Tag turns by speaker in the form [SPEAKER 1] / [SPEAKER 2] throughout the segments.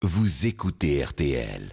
[SPEAKER 1] Vous écoutez RTL.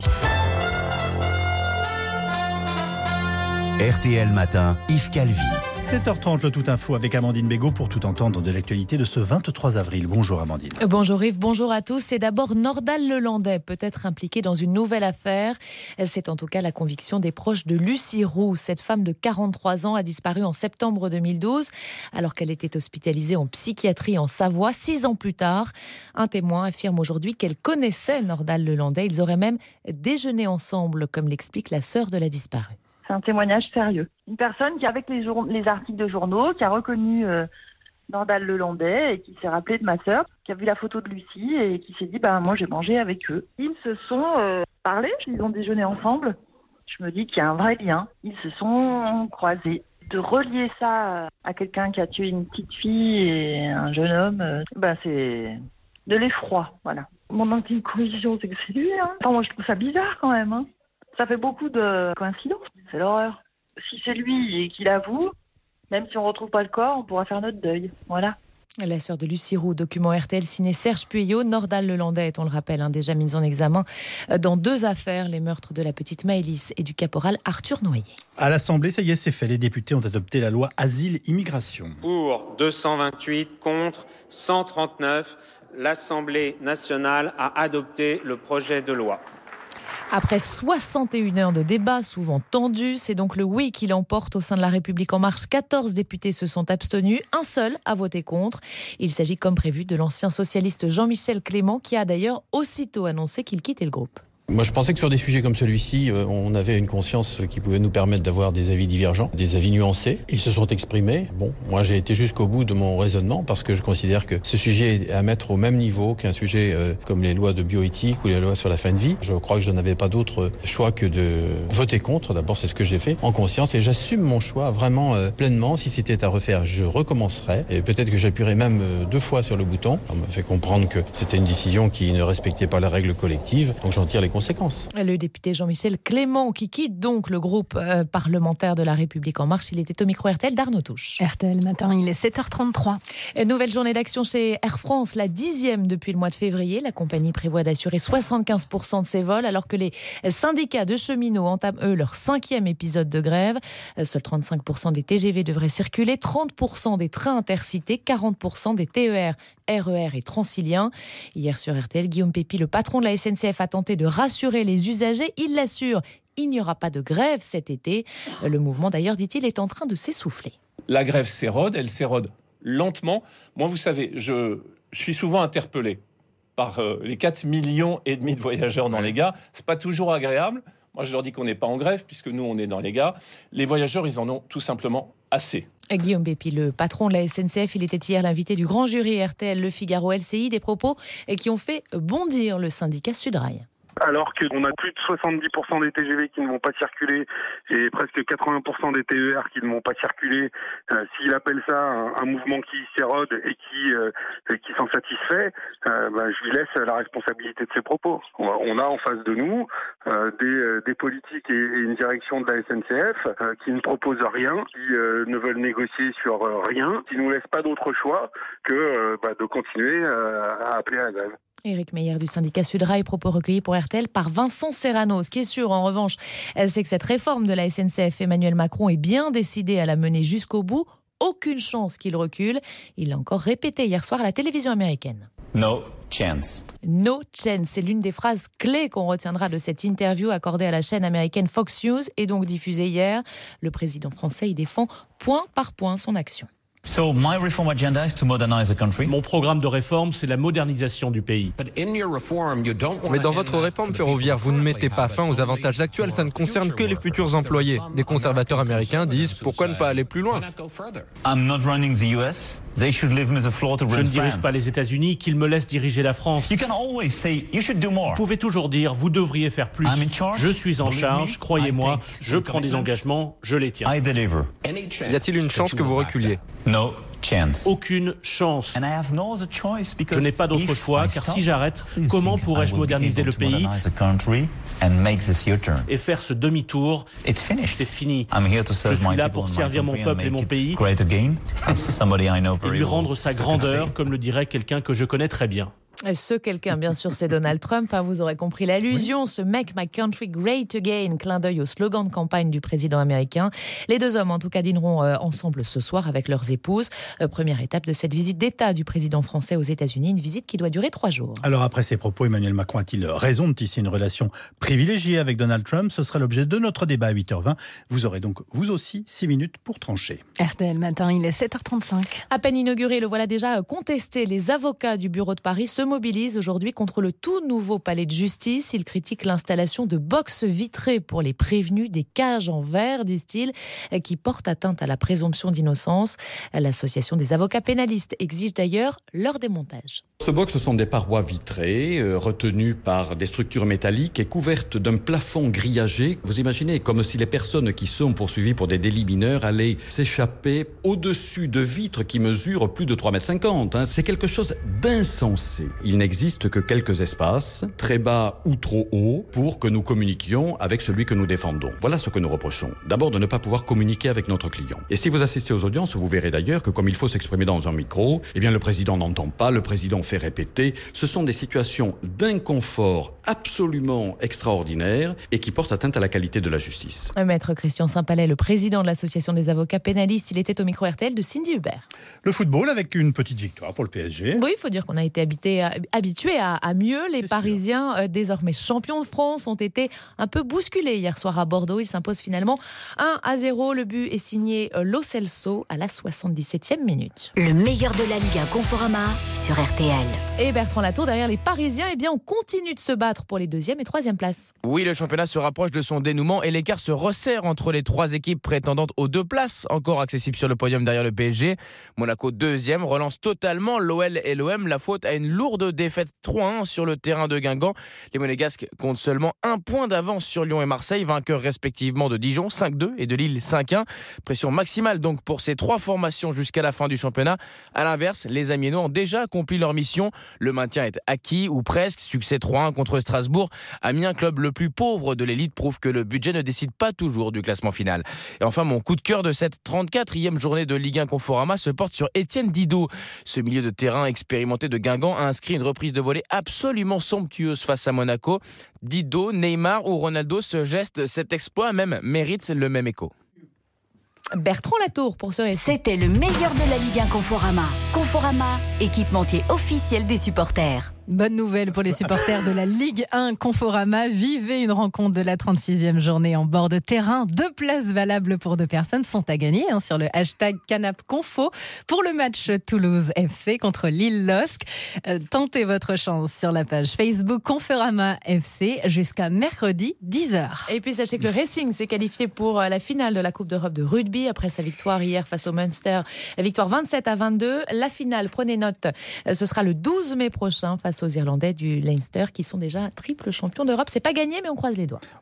[SPEAKER 1] RTL Matin, Yves Calvi.
[SPEAKER 2] 7h30, le Tout Info avec Amandine Bégaud pour tout entendre de l'actualité de ce 23 avril. Bonjour Amandine.
[SPEAKER 3] Bonjour Yves, bonjour à tous. C'est d'abord Nordal Lelandais peut être impliqué dans une nouvelle affaire. C'est en tout cas la conviction des proches de Lucie Roux. Cette femme de 43 ans a disparu en septembre 2012 alors qu'elle était hospitalisée en psychiatrie en Savoie. 6 ans plus tard, un témoin affirme aujourd'hui qu'elle connaissait Nordal Lelandais. Ils auraient même déjeuné ensemble, comme l'explique la sœur de la disparue.
[SPEAKER 4] C'est un témoignage sérieux. Une personne qui, avec les articles de journaux, qui a reconnu Nordal Lelandais et qui s'est rappelé de ma sœur, qui a vu la photo de Lucie et qui s'est dit moi j'ai mangé avec eux. Ils se sont parlé, ils ont déjeuné ensemble. Je me dis qu'il y a un vrai lien. Ils se sont croisés. De relier ça à quelqu'un qui a tué une petite fille et un jeune homme, c'est de l'effroi, voilà. Mon intime conviction, c'est que c'est lui. Enfin, moi je trouve ça bizarre quand même. Ça fait beaucoup de coïncidences, c'est l'horreur. Si c'est lui et qu'il avoue, même si on ne retrouve pas le corps, on pourra faire notre deuil. Voilà.
[SPEAKER 3] La sœur de Lucie Roux, document RTL signé Serge Puyot. Nordal Lelandais est, on le rappelle, déjà mise en examen dans 2 affaires, les meurtres de la petite Maëlys et du caporal Arthur Noyer.
[SPEAKER 2] À l'Assemblée, ça y est, c'est fait. Les députés ont adopté la loi Asile-Immigration.
[SPEAKER 5] Pour 228, contre 139, l'Assemblée nationale a adopté le projet de loi.
[SPEAKER 3] Après 61 heures de débat, souvent tendus, c'est donc le oui qui l'emporte au sein de La République En Marche. 14 députés se sont abstenus, un seul a voté contre. Il s'agit, comme prévu, de l'ancien socialiste Jean-Michel Clément, qui a d'ailleurs aussitôt annoncé qu'il quittait le groupe.
[SPEAKER 6] Moi, je pensais que sur des sujets comme celui-ci, on avait une conscience qui pouvait nous permettre d'avoir des avis divergents, des avis nuancés. Ils se sont exprimés. Bon, moi, j'ai été jusqu'au bout de mon raisonnement parce que je considère que ce sujet est à mettre au même niveau qu'un sujet comme les lois de bioéthique ou les lois sur la fin de vie. Je crois que je n'avais pas d'autre choix que de voter contre. D'abord, c'est ce que j'ai fait en conscience et j'assume mon choix vraiment pleinement. Si c'était à refaire, je recommencerais et peut-être que j'appuierais même 2 fois sur le bouton. On m'a fait comprendre que c'était une décision qui ne respectait pas la règle collective, donc j'en tire les conséquences.
[SPEAKER 3] Le député Jean-Michel Clément qui quitte donc le groupe parlementaire de La République En Marche. Il était au micro RTL d'Arnaud Touche.
[SPEAKER 7] RTL Matin, il est 7h33.
[SPEAKER 3] Nouvelle journée d'action chez Air France, la 10e depuis le mois de février. La compagnie prévoit d'assurer 75% de ses vols alors que les syndicats de cheminots entament eux leur 5e épisode de grève. Seuls 35% des TGV devraient circuler, 30% des trains intercités, 40% des TER, RER et Transilien. Hier sur RTL, Guillaume Pépi, le patron de la SNCF, a tenté de rassurer les usagers. Il l'assure, il n'y aura pas de grève cet été. Le mouvement d'ailleurs, dit-il, est en train de s'essouffler.
[SPEAKER 8] La grève s'érode, elle s'érode lentement. Moi, vous savez, je suis souvent interpellé par les 4,5 millions de voyageurs dans les gares. C'est pas toujours agréable. Moi, je leur dis qu'on n'est pas en grève, puisque nous, on est dans les gares. Les voyageurs, ils en ont tout simplement assez.
[SPEAKER 3] Guillaume Pépi, le patron de la SNCF, il était hier l'invité du grand jury RTL Le Figaro LCI, des propos qui ont fait bondir le syndicat Sudrail.
[SPEAKER 9] Alors qu'on a plus de 70% des TGV qui ne vont pas circuler et presque 80% des TER qui ne vont pas circuler, s'il appelle ça un mouvement qui s'érode et qui s'en satisfait, je lui laisse la responsabilité de ses propos. On a en face de nous des politiques et une direction de la SNCF qui ne proposent rien, qui ne veulent négocier sur rien, qui nous laissent pas d'autre choix que de continuer à appeler à la grève.
[SPEAKER 3] Éric Meyer du syndicat Sudrail, propos recueillis pour RTL par Vincent Serrano. Ce qui est sûr, en revanche, c'est que cette réforme de la SNCF, Emmanuel Macron est bien décidé à la mener jusqu'au bout. Aucune chance qu'il recule. Il l'a encore répété hier soir à la télévision américaine.
[SPEAKER 10] No chance.
[SPEAKER 3] No chance, c'est l'une des phrases clés qu'on retiendra de cette interview accordée à la chaîne américaine Fox News et donc diffusée hier. Le président français y défend point par point son action.
[SPEAKER 10] So my reform agenda is to modernize the country.
[SPEAKER 11] Mon programme de réforme, c'est la modernisation du pays.
[SPEAKER 12] Mais dans votre réforme ferroviaire, vous ne mettez pas fin aux avantages actuels. Ça ne concerne que les futurs employés. Les conservateurs américains disent pourquoi ne pas aller plus loin.
[SPEAKER 10] I'm not running the US. They should leave me the floor to run
[SPEAKER 11] Je ne
[SPEAKER 10] France.
[SPEAKER 11] dirige pas les États-Unis, qu'ils me laissent diriger la France.
[SPEAKER 10] You can always say you should do more.
[SPEAKER 11] Vous pouvez toujours dire, vous devriez faire plus.
[SPEAKER 10] I'm in charge.
[SPEAKER 11] Je suis en charge, croyez-moi, je prends des engagements, je les tiens.
[SPEAKER 10] I deliver.
[SPEAKER 12] Y a-t-il une chance que vous reculiez?
[SPEAKER 10] No chance.
[SPEAKER 11] Aucune chance.
[SPEAKER 10] And I have no other choice because
[SPEAKER 11] Je n'ai pas d'autre choix, car si j'arrête, comment pourrais-je moderniser le pays et faire ce demi-tour? C'est fini. Je suis là pour servir mon peuple et mon pays et lui rendre sa grandeur, comme le dirait quelqu'un que je connais très bien.
[SPEAKER 3] Ce quelqu'un, bien sûr, c'est Donald Trump. Vous aurez compris l'allusion. Ce Make My Country Great Again, clin d'œil au slogan de campagne du président américain. Les deux hommes, en tout cas, dîneront ensemble ce soir avec leurs épouses. Première étape de cette visite d'État du président français aux États-Unis, une visite qui doit durer 3 jours.
[SPEAKER 2] Alors après ces propos, Emmanuel Macron a-t-il raison de tisser une relation privilégiée avec Donald Trump? Ce sera l'objet de notre débat à 8h20. Vous aurez donc, vous aussi, 6 minutes pour trancher.
[SPEAKER 7] RTL Matin, il est 7h35.
[SPEAKER 3] À peine inauguré, le voilà déjà contesté. Les avocats du bureau de Paris se mobilisent aujourd'hui contre le tout nouveau palais de justice. Ils critiquent l'installation de boxes vitrées pour les prévenus, des cages en verre, disent-ils, qui portent atteinte à la présomption d'innocence. L'association des avocats pénalistes exige d'ailleurs leur démontage.
[SPEAKER 13] Ce box, ce sont des parois vitrées, retenues par des structures métalliques et couvertes d'un plafond grillagé. Vous imaginez, comme si les personnes qui sont poursuivies pour des délits mineurs allaient s'échapper au-dessus de vitres qui mesurent plus de 3,50 m. C'est quelque chose d'insensé. Il n'existe que quelques espaces, très bas ou trop hauts, pour que nous communiquions avec celui que nous défendons. Voilà ce que nous reprochons. D'abord, de ne pas pouvoir communiquer avec notre client. Et si vous assistez aux audiences, vous verrez d'ailleurs que comme il faut s'exprimer dans un micro, eh bien le président n'entend pas, le président fait répéter. Ce sont des situations d'inconfort absolument extraordinaires et qui portent atteinte à la qualité de la justice.
[SPEAKER 3] Maître Christian Saint-Palais, le président de l'association des avocats pénalistes, il était au micro RTL de Cindy Hubert.
[SPEAKER 2] Le football avec une petite victoire pour le PSG.
[SPEAKER 3] Oui, il faut dire qu'on a été habitué à mieux. Les Parisiens, désormais champions de France, ont été un peu bousculés hier soir à Bordeaux. Ils s'imposent finalement 1-0. Le but est signé Lo Celso à la 77e minute.
[SPEAKER 14] Le meilleur de la Ligue 1 Conforama sur RTL.
[SPEAKER 3] Et Bertrand Latour, derrière les Parisiens, eh bien, on continue de se battre pour les 2e et 3e places.
[SPEAKER 15] Oui, le championnat se rapproche de son dénouement et l'écart se resserre entre les 3 équipes prétendantes aux 2 places, encore accessibles sur le podium derrière le PSG. Monaco 2e relance totalement l'OL et l'OM, la faute à une lourde défaite 3-1 sur le terrain de Guingamp. Les Monégasques comptent seulement 1 point d'avance sur Lyon et Marseille, vainqueurs respectivement de Dijon 5-2 et de Lille 5-1. Pression maximale donc pour ces 3 formations jusqu'à la fin du championnat. À l'inverse, les Amiénois ont déjà accompli leur mission. Le maintien est acquis ou presque. Succès 3-1 contre Strasbourg. Amiens, club le plus pauvre de l'élite, prouve que le budget ne décide pas toujours du classement final. Et enfin, mon coup de cœur de cette 34e journée de Ligue 1 Conforama se porte sur Étienne Didot. Ce milieu de terrain expérimenté de Guingamp a inscrit une reprise de volée absolument somptueuse face à Monaco. Didot, Neymar ou Ronaldo, ce geste, cet exploit même mérite le même écho.
[SPEAKER 3] Bertrand Latour pour ce récit.
[SPEAKER 14] C'était le meilleur de la Ligue 1 Conforama. Conforama, équipementier officiel des supporters.
[SPEAKER 7] Bonne nouvelle pour les supporters de la Ligue 1 Conforama. Vivez une rencontre de la 36e journée en bord de terrain. 2 places valables pour 2 personnes sont à gagner sur le hashtag CanapConfo pour le match Toulouse FC contre Lille LOSC. Tentez votre chance sur la page Facebook Conforama FC jusqu'à mercredi 10h.
[SPEAKER 3] Et puis sachez que le Racing s'est qualifié pour la finale de la Coupe d'Europe de rugby après sa victoire hier face au Munster. Victoire 27-22. La finale, prenez note, ce sera le 12 mai prochain face aux Irlandais du Leinster qui sont déjà triple champions d'Europe. C'est pas gagné, mais on croise les doigts.